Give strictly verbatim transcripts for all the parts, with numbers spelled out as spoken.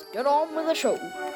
let's get on with the show.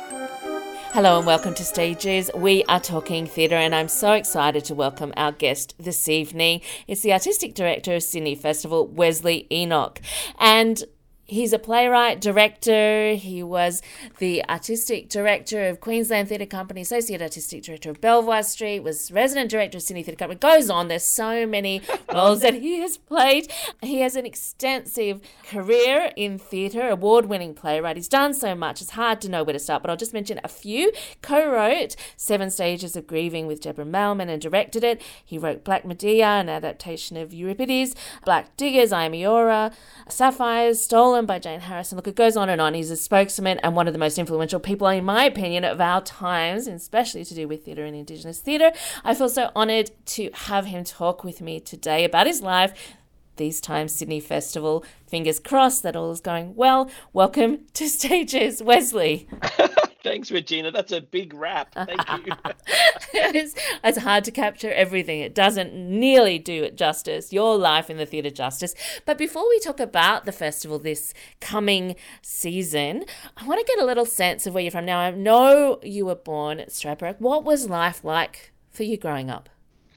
Hello and welcome to Stages. We are talking theatre and I'm so excited to welcome our guest this evening. It's the Artistic Director of Sydney Festival, Wesley Enoch. And he's a playwright, director. He was the Artistic Director of Queensland Theatre Company, Associate Artistic Director of Belvoir Street, was Resident Director of Sydney Theatre Company. It goes on. There's so many roles that he has played. He has an extensive career in theatre, award-winning playwright. He's done so much, it's hard to know where to start, but I'll just mention a few. Co-wrote Seven Stages of Grieving with Deborah Mailman and directed it. He wrote Black Medea, an adaptation of Euripides, Black Diggers, I Am Eora, Sapphires, Stolen by Jane Harrison. Look, it goes on and on. He's a spokesman and one of the most influential people, in my opinion, of our times, and especially to do with theatre and Indigenous theatre. I feel so honoured to have him talk with me today about his life, these times Sydney Festival. Fingers crossed that all is going well. Welcome to Stages, Wesley. Thanks, Regina. That's a big wrap. Thank you. it's, it's hard to capture everything. It doesn't nearly do it justice, your life in the theatre justice. But before we talk about the festival this coming season, I want to get a little sense of where you're from. Now, I know you were born at Stradbroke. What was life like for you growing up?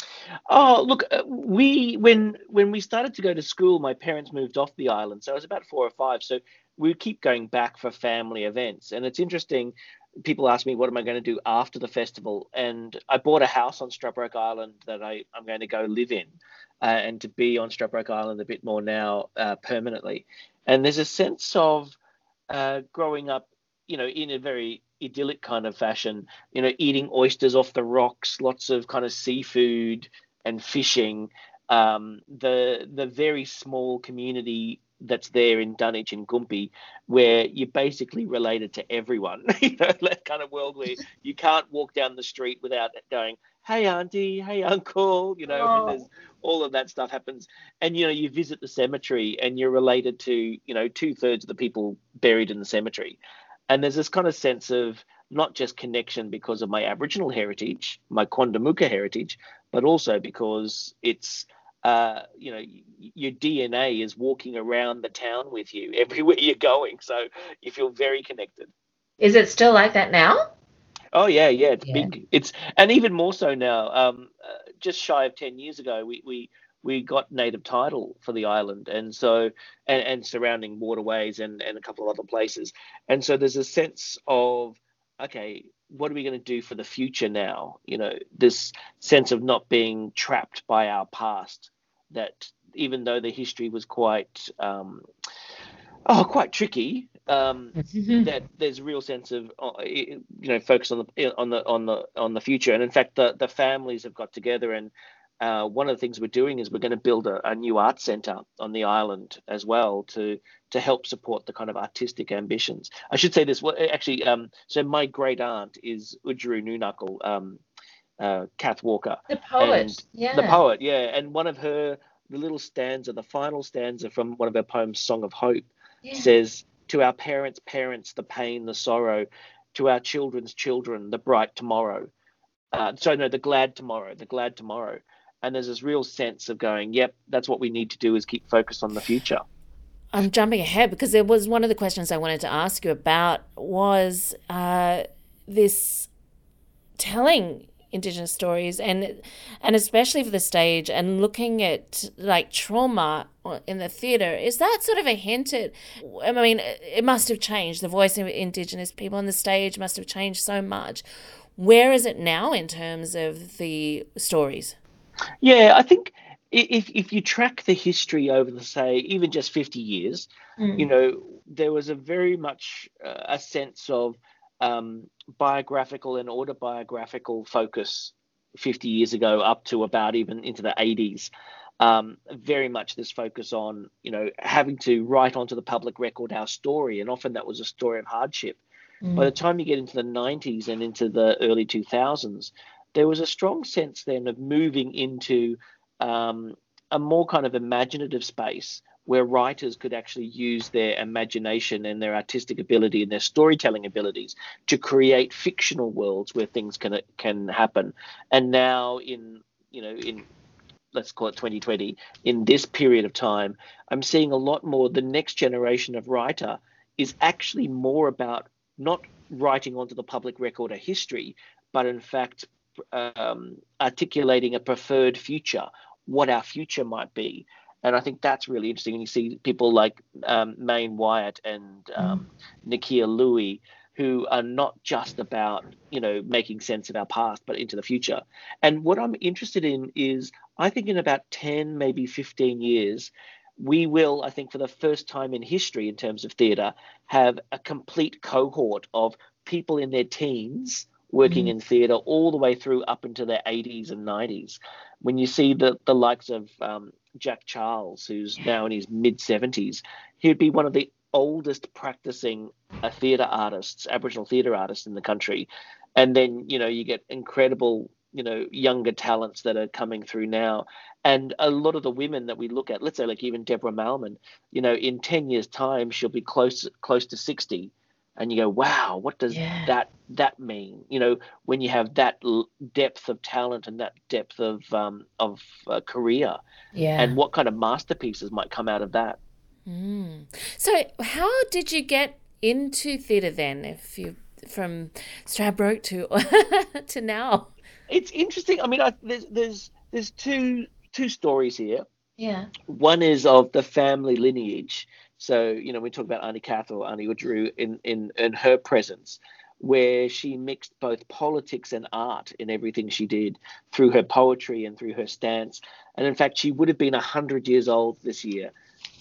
Oh, look, uh, we when when we started to go to school, my parents moved off the island. So I was about four or five. So we keep going back for family events. And it's interesting. People ask me, what am I going to do after the festival? And I bought a house on Stradbroke Island that I, I'm going to go live in uh, and to be on Stradbroke Island a bit more now uh, permanently. And there's a sense of uh, growing up, you know, in a very idyllic kind of fashion, you know, eating oysters off the rocks, lots of kind of seafood and fishing, um, the the very small community that's there in Dunwich and Gympie, where you're basically related to everyone. You know, that kind of world where you can't walk down the street without going, hey, auntie, hey, uncle, you know, Oh. and there's all of that stuff happens. And, you know, you visit the cemetery and you're related to, you know, two thirds of the people buried in the cemetery. And there's this kind of sense of not just connection because of my Aboriginal heritage, my Quandamooka heritage, but also because it's, uh, you know, your D N A is walking around the town with you everywhere you're going. So you feel very connected. Is it still like that now? Oh, yeah, yeah, it's Yeah. big. It's and even more so now. Um, uh, just shy of ten years ago, we we we got native title for the island, and so and, and surrounding waterways and and a couple of other places. And so there's a sense of, okay, what are we going to do for the future now? You know, this sense of not being trapped by our past, that even though the history was quite, um, oh, quite tricky, um, that there's a real sense of, uh, you know, focus on the on the on the on the future. And in fact, the the families have got together, and uh, one of the things we're doing is we're going to build a, a new art centre on the island as well to to help support the kind of artistic ambitions. I should say this. Well, actually, um, so my great aunt is Udjuru Noonuckle, um, uh, Kath Walker, The poet. and Yeah. the poet, yeah. And one of her, the little stanza, the final stanza from one of her poems, Song of Hope, Yeah. says, "To our parents' parents, the pain, the sorrow. To our children's children, the bright tomorrow." Uh, so no, the glad tomorrow, the glad tomorrow. And there's this real sense of going, yep, that's what we need to do, is keep focused on the future. I'm jumping ahead because there was one of the questions I wanted to ask you about was uh, this telling Indigenous stories and and especially for the stage and looking at like trauma in the theatre. Is that sort of a hint at, I mean, it must have changed. The voice of Indigenous people on the stage must have changed so much. Where is it now in terms of the stories? Yeah, I think if if you track the history over the, say, even just fifty years, Mm. you know, there was a very much uh, a sense of um, biographical and autobiographical focus fifty years ago up to about even into the eighties. Um, very much this focus on, you know, having to write onto the public record our story. And often that was a story of hardship. Mm. By the time you get into the nineties and into the early two thousands, there was a strong sense then of moving into um, a more kind of imaginative space where writers could actually use their imagination and their artistic ability and their storytelling abilities to create fictional worlds where things can can happen. And now in, you know, in, let's call it twenty twenty, in this period of time, I'm seeing a lot more, the next generation of writer is actually more about not writing onto the public record a history, but in fact um, articulating a preferred future, what our future might be. And I think that's really interesting. And you see people like um, Maine Wyatt and um, mm. Nakia Louie, who are not just about, you know, making sense of our past, but into the future. And what I'm interested in is, I think in about ten, maybe fifteen years, we will, I think for the first time in history in terms of theatre, have a complete cohort of people in their teens working mm. in theatre all the way through up into their eighties and nineties. When you see the, the likes of um, Jack Charles, who's now in his mid-seventies, he'd be one of the oldest practicing uh, theatre artists, Aboriginal theatre artists in the country. And then, you know, you get incredible, you know, younger talents that are coming through now. And a lot of the women that we look at, let's say like even Deborah Malman, you know, in ten years' time, she'll be close close to sixty. And you go, wow, what does yeah. that that mean? You know, when you have that l- depth of talent and that depth of um, of uh, career, yeah. and what kind of masterpieces might come out of that. Mm. So, how did you get into theatre then? If you from Stradbroke to to now, it's interesting. I mean, I, there's there's there's two two stories here. Yeah. One is of the family lineage. So, you know, we talk about Auntie Kath or Auntie Udru in, in, in her presence, where she mixed both politics and art in everything she did through her poetry and through her stance. And in fact, she would have been one hundred years old this year.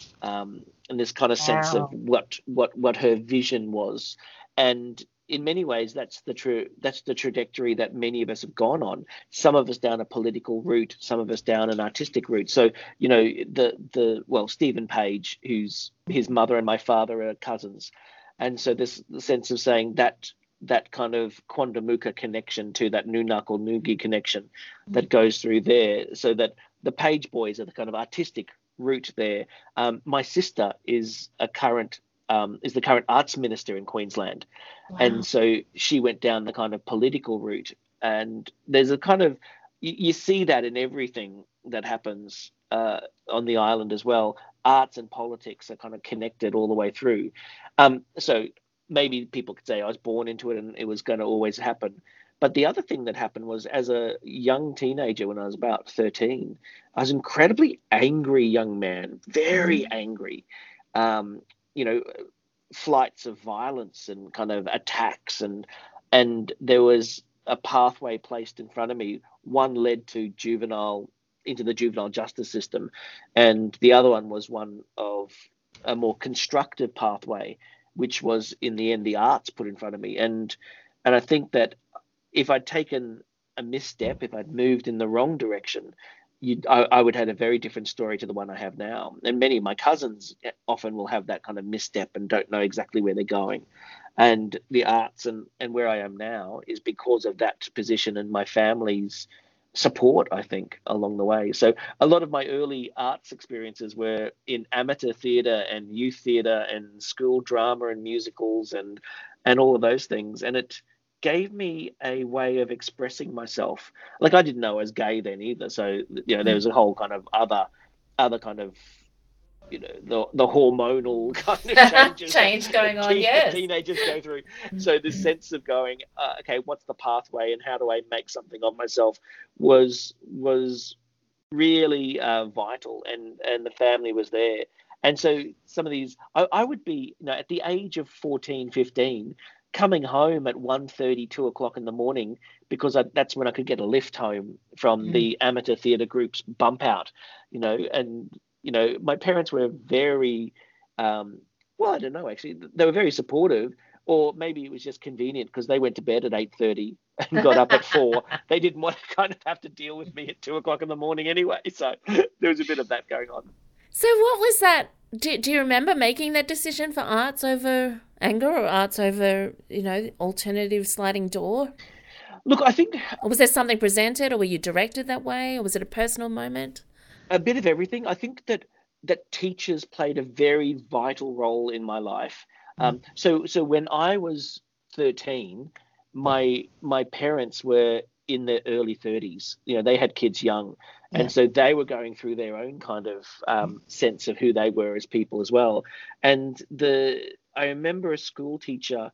Um, and this kind of sense wow. of what, what, what her vision was. And in many ways, that's the true that's the trajectory that many of us have gone on. Some of us down a political route, some of us down an artistic route. So, you know, the the well, Stephen Page, who's his mother and my father are cousins, and so this the sense of saying that that kind of Quandamooka connection to that Nunak or Nugi connection that goes through there, so that the Page boys are the kind of artistic route there. Um, my sister is a current. Um, is the current arts minister in Queensland. Wow. And so she went down the kind of political route. And there's a kind of, you, you see that in everything that happens uh, on the island as well. Arts and politics are kind of connected all the way through. Um, so maybe people could say I was born into it and it was going to always happen. But the other thing that happened was, as a young teenager, when I was about thirteen, I was an incredibly angry young man, very angry. Um, you know, flights of violence and kind of attacks. And and there was a pathway placed in front of me. One led to juvenile, into the juvenile justice system. And the other one was one of a more constructive pathway, which was in the end the arts put in front of me. And and I think that if I'd taken a misstep, if I'd moved in the wrong direction, You'd, I, I would have had a very different story to the one I have now. And many of my cousins often will have that kind of misstep and don't know exactly where they're going. And the arts and, and where I am now is because of that position and my family's support, I think, along the way. So a lot of my early arts experiences were in amateur theatre and youth theatre and school drama and musicals and and all of those things. And it gave me a way of expressing myself. Like, I didn't know I was gay then either. So, you know, there was a whole kind of other, other kind of, you know, the the hormonal kind of changes change going on, teen, yes. teenagers go through. So this sense of going, uh, okay, what's the pathway and how do I make something of myself was was really uh, vital, and and the family was there. And so some of these, I, I would be, you know, at the age of fourteen, fifteen, coming home at one thirty, two o'clock in the morning, because I, that's when I could get a lift home from mm. the amateur theatre group's bump out, you know, and, you know, my parents were very, um, well, I don't know, actually, they were very supportive, or maybe it was just convenient because they went to bed at eight thirty and got up at four. They didn't want to kind of have to deal with me at two o'clock in the morning anyway. So there was a bit of that going on. So what was that? Do, do you remember making that decision for arts over anger, or arts over, you know, alternative sliding door? Look, I think... Or was there something presented, or were you directed that way, or was it a personal moment? A bit of everything. I think that that teachers played a very vital role in my life. Mm. Um, so so when I was thirteen, my my parents were in their early thirties. You know, they had kids young. And yeah. so they were going through their own kind of um, sense of who they were as people as well. And the I remember a school teacher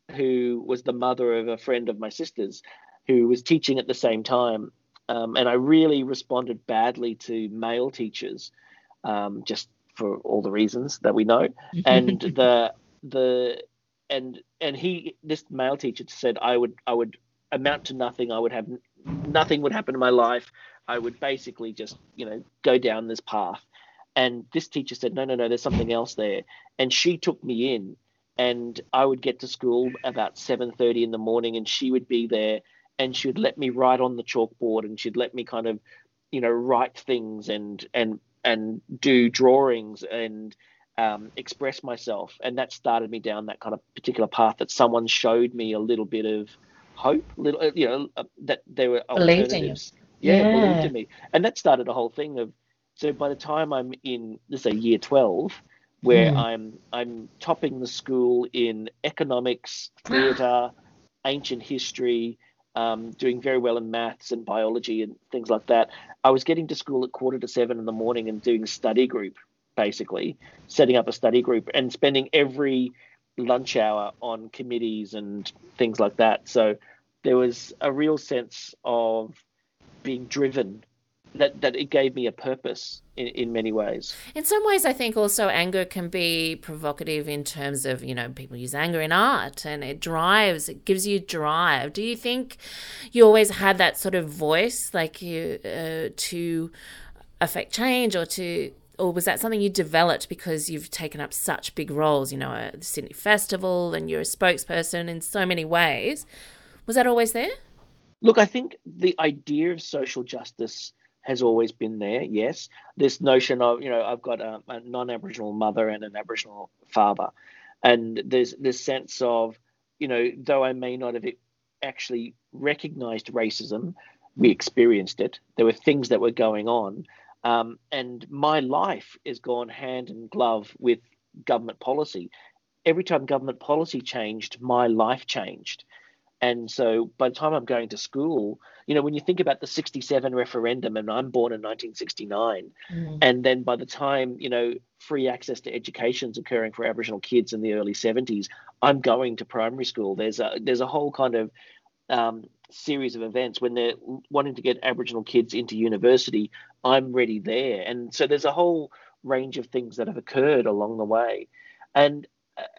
who was the mother of a friend of my sister's, who was teaching at the same time. Um, and I really responded badly to male teachers, um, just for all the reasons that we know. And the the and and he this male teacher said I would I would amount to nothing. I would have nothing would happen in my life. I would basically just, you know, go down this path. And this teacher said, no, no, no, there's something else there. And she took me in, and I would get to school about seven thirty in the morning, and she would be there, and she would let me write on the chalkboard, and she'd let me kind of, you know, write things and and and do drawings and um, express myself. And that started me down that kind of particular path, that someone showed me a little bit of hope, little, you know, uh, that there were Believed in you. alternatives. Yeah, Yeah. believed in me. And that started a whole thing of, so by the time I'm in, let's say, year twelve, where Mm. I'm I'm topping the school in economics, theatre, ancient history, um, doing very well in maths and biology and things like that, I was getting to school at quarter to seven in the morning and doing a study group, basically setting up a study group and spending every lunch hour on committees and things like that. So there was a real sense of being driven, that, that it gave me a purpose in, in many ways. In some ways, I think also anger can be provocative in terms of, you know, people use anger in art and it drives, it gives you drive. Do you think you always had that sort of voice, like you, uh, to affect change, or to, or was that something you developed because you've taken up such big roles, you know, at the Sydney Festival, and you're a spokesperson in so many ways? Was that always there? Look, I think the idea of social justice has always been there, yes. This notion of, you know, I've got a, a non-Aboriginal mother and an Aboriginal father. And there's this sense of, you know, though I may not have actually recognised racism, we experienced it. There were things that were going on. Um, and my life has gone hand in glove with government policy. Every time government policy changed, my life changed. And so by the time I'm going to school, you know, when you think about the sixty-seven referendum, and I'm born in nineteen sixty-nine, Mm. and then by the time, you know, free access to education is occurring for Aboriginal kids in the early seventies, I'm going to primary school. There's a there's a whole kind of um, series of events when they're wanting to get Aboriginal kids into university. I'm ready there. And so there's a whole range of things that have occurred along the way. And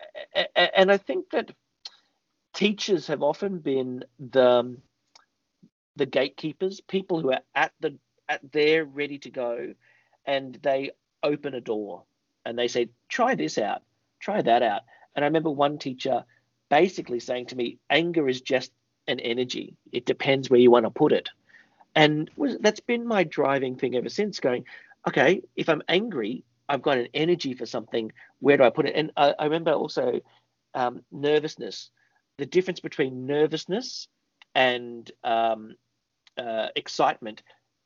and I think that teachers have often been the the gatekeepers, people who are at the at there ready to go, and they open a door and they say, try this out, try that out. And I remember one teacher basically saying to me, anger is just an energy. It depends where you want to put it. And was, that's been my driving thing ever since, going, okay, if I'm angry, I've got an energy for something. Where do I put it? And I, I remember also um, nervousness. The difference between nervousness and um, uh, excitement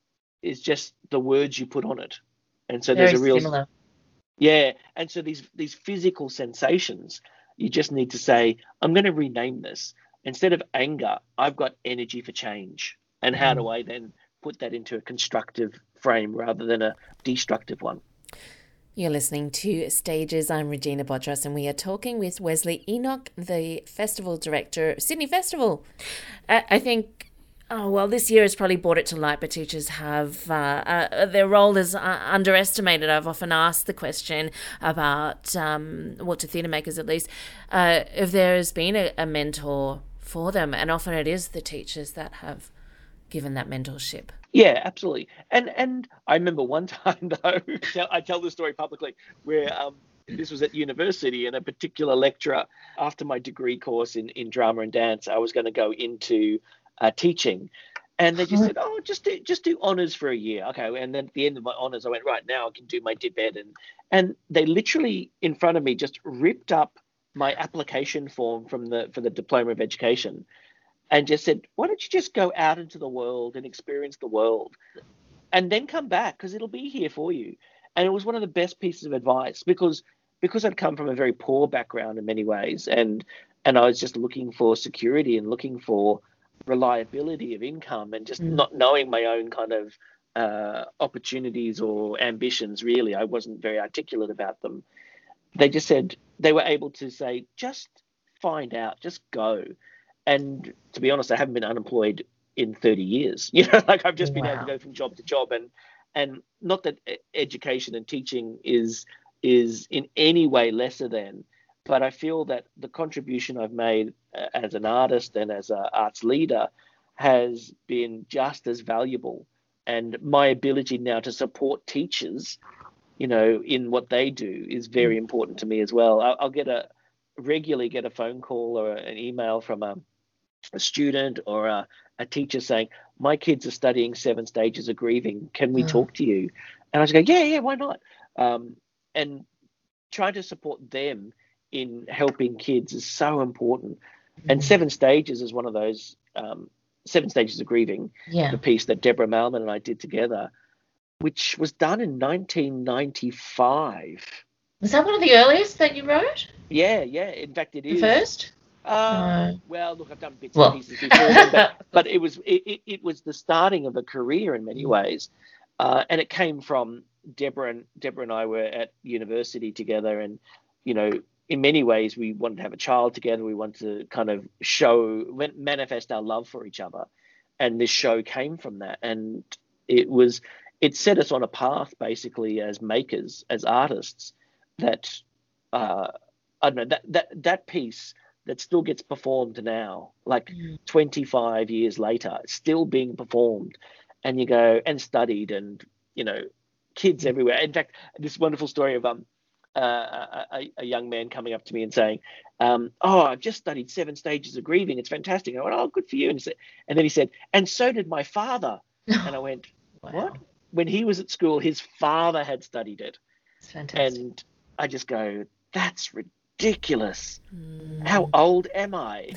is just the words you put on it. And so Very there's a real similar. yeah. And so these these physical sensations, you just need to say, I'm going to rename this. Instead of anger, I've got energy for change. And how do I then put that into a constructive frame rather than a destructive one? You're listening to Stages. I'm Regina Bodras, and we are talking with Wesley Enoch, the festival director, Sydney Festival. I, I think, oh, well, this year has probably brought it to light, but teachers have, uh, uh, their role is uh, underestimated. I've often asked the question about, um, well, to theatre makers at least, uh, if there has been a, a mentor for them, and often it is the teachers that have given that mentorship. Yeah, absolutely. And and I remember one time, though, I tell this story publicly, where um, this was at university, and a particular lecturer, after my degree course in, in drama and dance, I was going to go into uh, teaching. And they just said, oh, just do, just do honours for a year. Okay. And then at the end of my honours, I went, right, now I can do my dip ed. And, and they literally, in front of me, just ripped up my application form from the for the Diploma of Education, and just said, why don't you just go out into the world and experience the world and then come back, because it'll be here for you. And it was one of the best pieces of advice, because because I'd come from a very poor background in many ways, and and I was just looking for security and looking for reliability of income, and just mm. not knowing my own kind of uh, opportunities or ambitions, really. I wasn't very articulate about them. They just said, they were able to say, just find out, just go. And to be honest, I haven't been unemployed in thirty years. You know, like I've just been Wow. able to go from job to job, and and not that e- education and teaching is is in any way lesser than, but I feel that the contribution I've made uh, as an artist and as an arts leader has been just as valuable. And my ability now to support teachers, you know, in what they do is very important to me as well. I'll, I'll get a regularly get a phone call or an email from a, a student or a, a teacher saying, my kids are studying seven stages of grieving. Can we Oh. talk to you? And I just go, yeah, yeah, why not? Um, and trying to support them in helping kids is so important. And seven stages is one of those um, seven stages of grieving, Yeah. the piece that Deborah Malman and I did together, which was done in nineteen ninety-five. Was that one of the earliest that you wrote? Yeah, yeah. In fact, it The is. first? Uh, No. well, look, I've done bits Well. and pieces before then, but, but it was it, it, it was the starting of a career in many ways, uh, and it came from Deborah and Deborah and I were at university together, and you know, in many ways, we wanted to have a child together. We wanted to kind of show, manifest our love for each other, and this show came from that, and it was it set us on a path basically as makers, as artists, that uh, I don't know that that that piece that still gets performed now, like Mm. twenty-five years later, it's still being performed, and you go and studied, and you know, kids everywhere. In fact, this wonderful story of um uh, a, a young man coming up to me and saying, um, "Oh, I've just studied seven stages of grieving. It's fantastic." I went, "Oh, good for you." And, he said, and then he said, "And so did my father." And I went, Wow. "What?" When he was at school, his father had studied it, It's fantastic. and I just go, "That's ridiculous. Mm. How old am I?"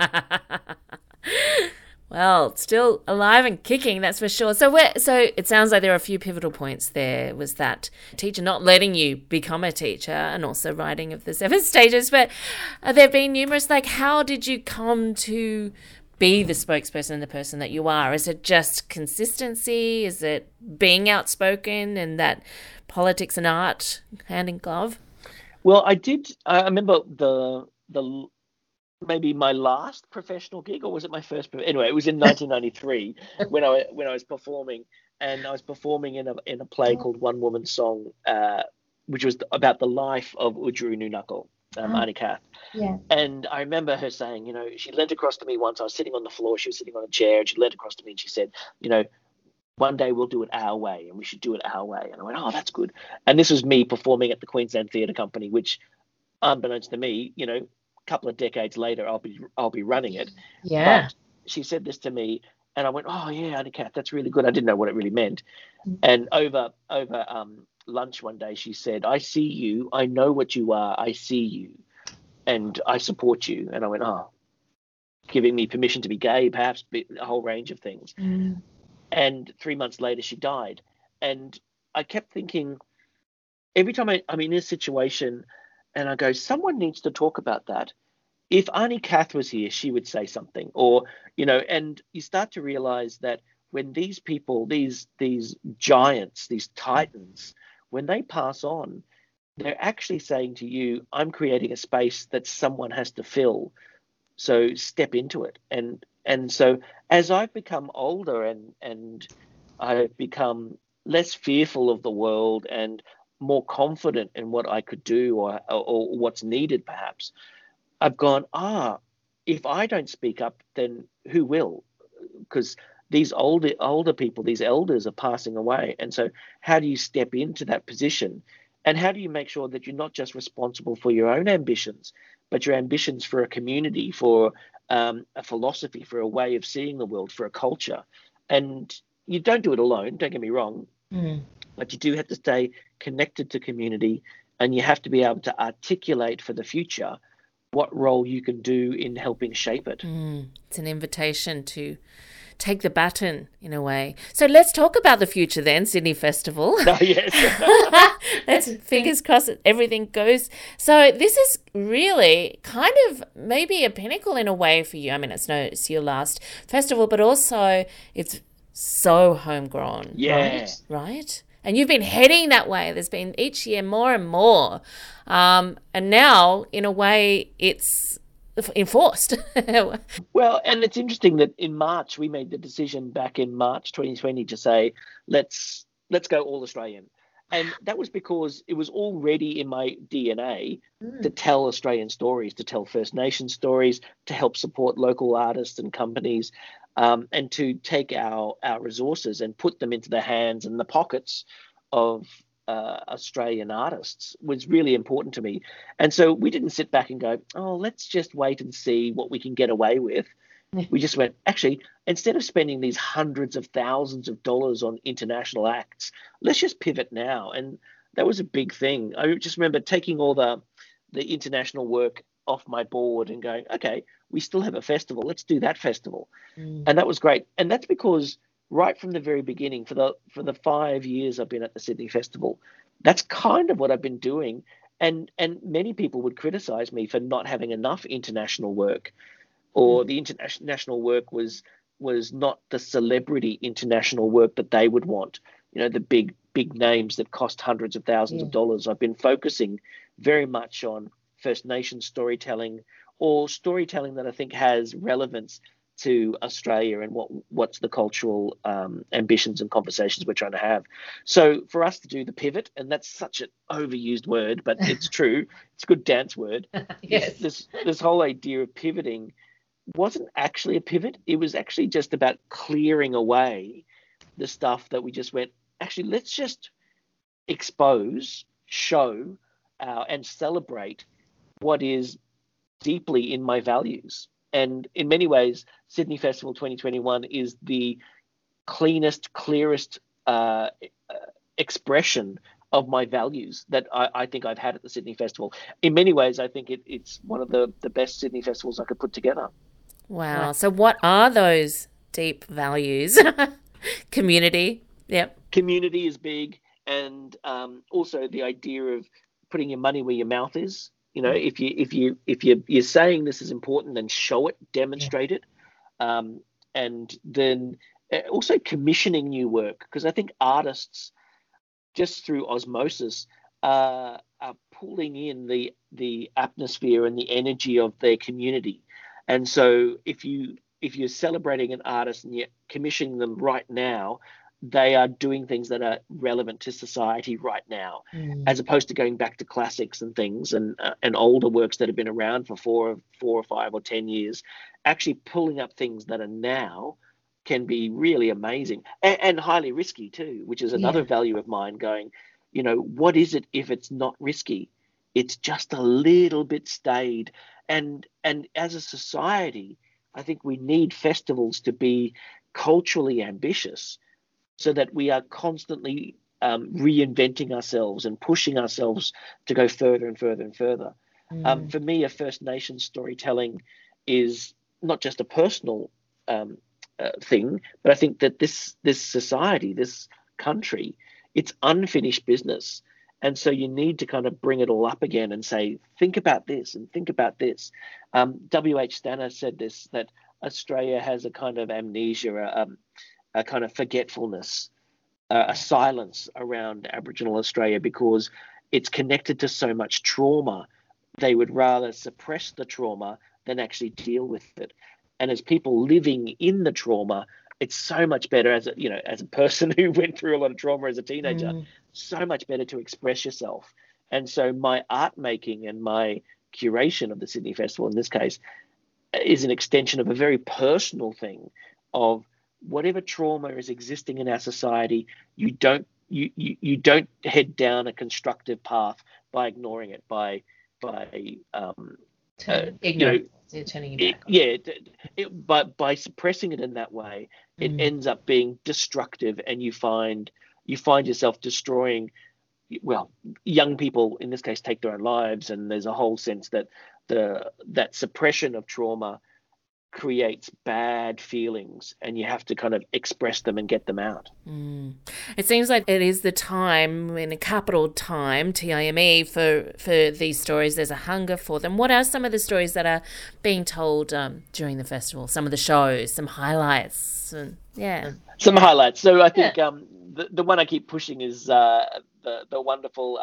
Well, still alive and kicking, that's for sure. So, where, so it sounds like there are a few pivotal points there. Was that teacher not letting you become a teacher, and also writing of the seven stages? But uh, there have been numerous. Like, how did you come to be the spokesperson and the person that you are? Is it just consistency? Is it being outspoken and that politics and art hand in glove? Well, I did. I remember the the maybe my last professional gig, or was it my first? Anyway, it was in nineteen ninety-three when I when I was performing, and I was performing in a in a play called One Woman Song, uh, which was about the life of Udru Nunakal, um, Oh. Auntie Kath. Yeah. And I remember her saying, you know, she leant across to me once. I was sitting on the floor. She was sitting on a chair, and she leant across to me and she said, you know, one day we'll do it our way, and we should do it our way. And I went, oh, that's good. And this was me performing at the Queensland Theatre Company, which, unbeknownst to me, you know, a couple of decades later, I'll be I'll be running it. Yeah. But she said this to me, and I went, oh yeah, Auntie Kath, that's really good. I didn't know what it really meant. And over over um, lunch one day, she said, I see you. I know what you are. I see you, and I support you. And I went, oh, giving me permission to be gay, perhaps a whole range of things. Mm. And three months later, she died. And I kept thinking, every time I, I'm in a situation and I go, someone needs to talk about that. If Auntie Kath was here, she would say something. Or, you know, and you start to realize that when these people, these these giants, these titans, when they pass on, they're actually saying to you, I'm creating a space that someone has to fill. So step into it. And and so as I've become older and and I've become less fearful of the world and more confident in what I could do or or, or what's needed, perhaps, I've gone, ah, if I don't speak up, then who will? Because these older older people, these elders are passing away. And so how do you step into that position? And how do you make sure that you're not just responsible for your own ambitions, but your ambitions for a community, for um, a philosophy, for a way of seeing the world, for a culture? And you don't do it alone, don't get me wrong, Mm. but you do have to stay connected to community, and you have to be able to articulate for the future what role you can do in helping shape it. Mm, it's an invitation to take the baton in a way. So let's talk about the future then, Sydney Festival. Oh, yes. Let's fingers crossed that everything goes. So this is really kind of maybe a pinnacle in a way for you. I mean, it's no, it's your last festival, but also it's so homegrown. Yeah. Right? Right? And you've been heading that way. There's been each year more and more. Um, and now, in a way, it's enforced. Well, and it's interesting that in March we made the decision back in March twenty twenty to say let's let's go all Australian, and that was because it was already in my D N A mm. to tell Australian stories, to tell First Nation stories, to help support local artists and companies, um, and to take our our resources and put them into the hands and the pockets of Uh, Australian artists was really important to me. And so we didn't sit back and go, oh, let's just wait and see what we can get away with. We just went, actually, instead of spending these hundreds of thousands of dollars on international acts, let's just pivot now. And that was a big thing. I just remember taking all the the international work off my board and going, okay, we still have a festival. Let's do that festival. Mm. And that was great. And that's because right from the very beginning, for the for the five years I've been at the Sydney Festival, that's kind of what I've been doing. And and many people would criticize me for not having enough international work, or the international work was was not the celebrity international work that they would want. You know, the big, big names that cost hundreds of thousands yeah. of dollars. I've been focusing very much on First Nation storytelling, or storytelling that I think has relevance to Australia and what what's the cultural um, ambitions and conversations we're trying to have. So for us to do the pivot, and that's such an overused word, but it's true. It's a good dance word. Yes. This, this this whole idea of pivoting wasn't actually a pivot. It was actually just about clearing away the stuff that we just went, actually, let's just expose, show, uh, and celebrate what is deeply in my values. And in many ways, Sydney Festival twenty twenty-one is the cleanest, clearest uh, expression of my values that I, I think I've had at the Sydney Festival. In many ways, I think it, it's one of the, the best Sydney festivals I could put together. Wow. So what are those deep values? Community. Yep. Community is big. And um, also the idea of putting your money where your mouth is. You know, if you if you if you you're saying this is important, then show it, demonstrate yeah. it, um, and then also commissioning new work, because I think artists, just through osmosis, uh, are pulling in the the atmosphere and the energy of their community, and so if you if you're celebrating an artist and you're commissioning them right now, they are doing things that are relevant to society right now, mm. as opposed to going back to classics and things and uh, and older works that have been around for four, four or five or ten years. Actually pulling up things that are now can be really amazing and, and highly risky too, which is another yeah. value of mine. Going, you know, what is it if it's not risky? It's just a little bit staid. And and as a society, I think we need festivals to be culturally ambitious, so that we are constantly um, reinventing ourselves and pushing ourselves to go further and further and further. Mm. Um, for me, a First Nation storytelling is not just a personal um, uh, thing, but I think that this this society, this country, it's unfinished business. And so you need to kind of bring it all up again and say, think about this and think about this. Um, W H Stanner said this, that Australia has a kind of amnesia, um, a kind of forgetfulness, uh, a silence around Aboriginal Australia because it's connected to so much trauma. They would rather suppress the trauma than actually deal with it. And as people living in the trauma, it's so much better as a, you know, as a person who went through a lot of trauma as a teenager, mm. so much better to express yourself. And so my art making and my curation of the Sydney Festival in this case is an extension of a very personal thing of whatever trauma is existing in our society, you don't you, you, you don't head down a constructive path by ignoring it, by by um, Turn, uh, you know, yeah, turning it back. It, yeah, it, it, but by suppressing it in that way, it mm. ends up being destructive, and you find you find yourself destroying. Well, young people in this case take their own lives, and there's a whole sense that the that suppression of trauma creates bad feelings, and you have to kind of express them and get them out. Mm. It seems like it is the time, in a capital time, T I M E, for, for these stories. There's a hunger for them. What are some of the stories that are being told um, during the festival? Some of the shows, some highlights, and yeah. Some highlights. So I think yeah. um, the, the one I keep pushing is uh, the, the wonderful um,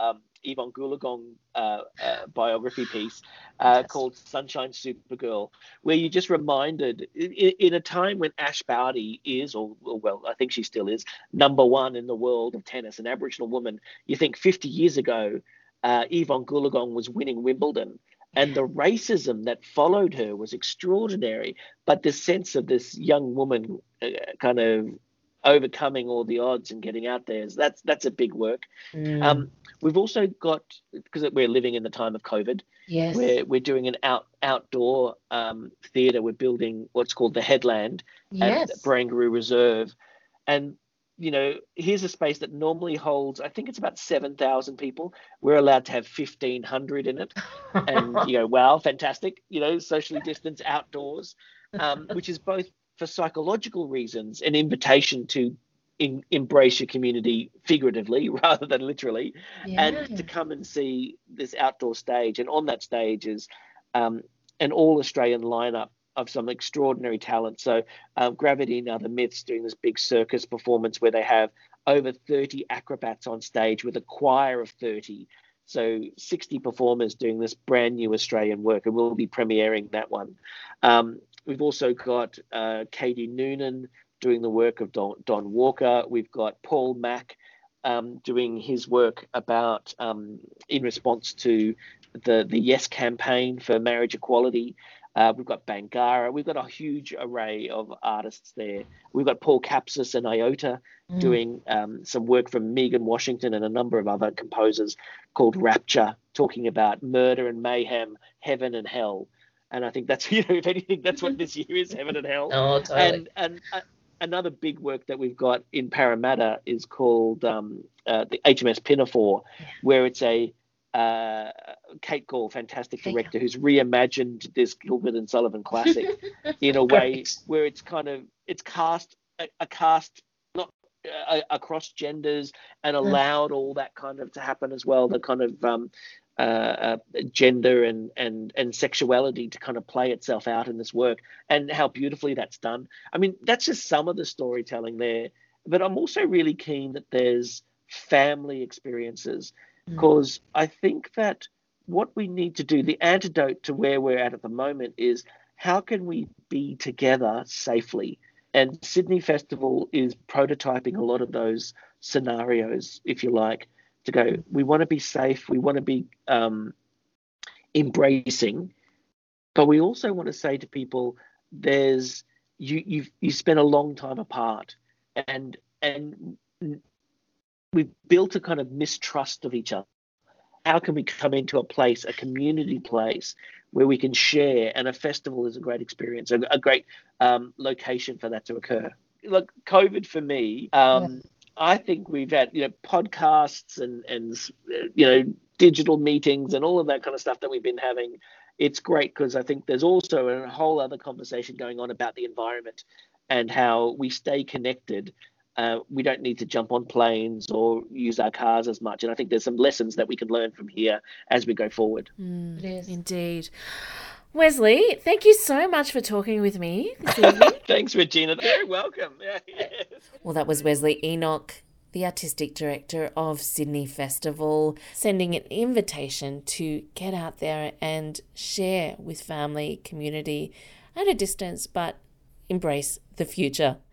Yvonne Goolagong uh, uh, biography piece uh, called Sunshine Supergirl, where you just reminded, in, in a time when Ash Barty is, or, or well, I think she still is, number one in the world of tennis, an Aboriginal woman, you think fifty years ago, uh, Yvonne Goolagong was winning Wimbledon. And the racism that followed her was extraordinary. But the sense of this young woman uh, kind of overcoming all the odds and getting out there, that's that's a big work. Mm. Um, we've also got, because we're living in the time of COVID, yes. we're, we're doing an out outdoor um, theatre. We're building what's called the Headland yes. at Barangaroo Reserve. And you know, here's a space that normally holds, I think it's about seven thousand people. We're allowed to have fifteen hundred in it. And, you know, wow, fantastic, you know, socially distanced outdoors, um, which is both for psychological reasons, an invitation to in, embrace your community figuratively rather than literally, yeah. and to come and see this outdoor stage. And on that stage is um, an all-Australian lineup of some extraordinary talent. So uh, Gravity and Other Myths doing this big circus performance where they have over thirty acrobats on stage with a choir of thirty. So sixty performers doing this brand new Australian work, and we'll be premiering that one. Um, we've also got uh, Katie Noonan doing the work of Don, Don Walker. We've got Paul Mack um, doing his work about um, in response to the, the Yes campaign for marriage equality. Uh, we've got Bangara. We've got a huge array of artists there. We've got Paul Capsis and Iota mm. doing um, some work from Megan Washington and a number of other composers called Rapture, talking about murder and mayhem, heaven and hell. And I think that's, you know, if anything, that's what this year is, heaven and hell. Oh, totally. And, and uh, another big work that we've got in Parramatta is called um, uh, the H M S Pinafore, yeah. where it's a Uh, Kate Gall, fantastic director, who's reimagined this Gilbert and Sullivan classic in a way where it's kind of it's cast a, a cast not uh, across genders and allowed all that kind of to happen as well. The kind of um, uh, uh, gender and and and sexuality to kind of play itself out in this work, and how beautifully that's done. I mean, that's just some of the storytelling there. But I'm also really keen that there's family experiences. Because I think that what we need to do, the antidote to where we're at at the moment, is how can we be together safely? And Sydney Festival is prototyping a lot of those scenarios, if you like, to go, we want to be safe, we want to be um, embracing, but we also want to say to people, there's you you've you spent a long time apart, and and we've built a kind of mistrust of each other. How can we come into a place, a community place, where we can share? And a festival is a great experience, a, a great um, location for that to occur. Look, COVID for me, um, yeah. I think we've had, you know, podcasts and, and, you know, digital meetings and all of that kind of stuff that we've been having. It's great because I think there's also a whole other conversation going on about the environment and how we stay connected. Uh, we don't need to jump on planes or use our cars as much. And I think there's some lessons that we can learn from here as we go forward. Mm, it is. Indeed. Wesley, thank you so much for talking with me this evening. Thanks, Regina. Very welcome. Yes. Well, that was Wesley Enoch, the Artistic Director of Sydney Festival, sending an invitation to get out there and share with family, community at a distance, but embrace the future.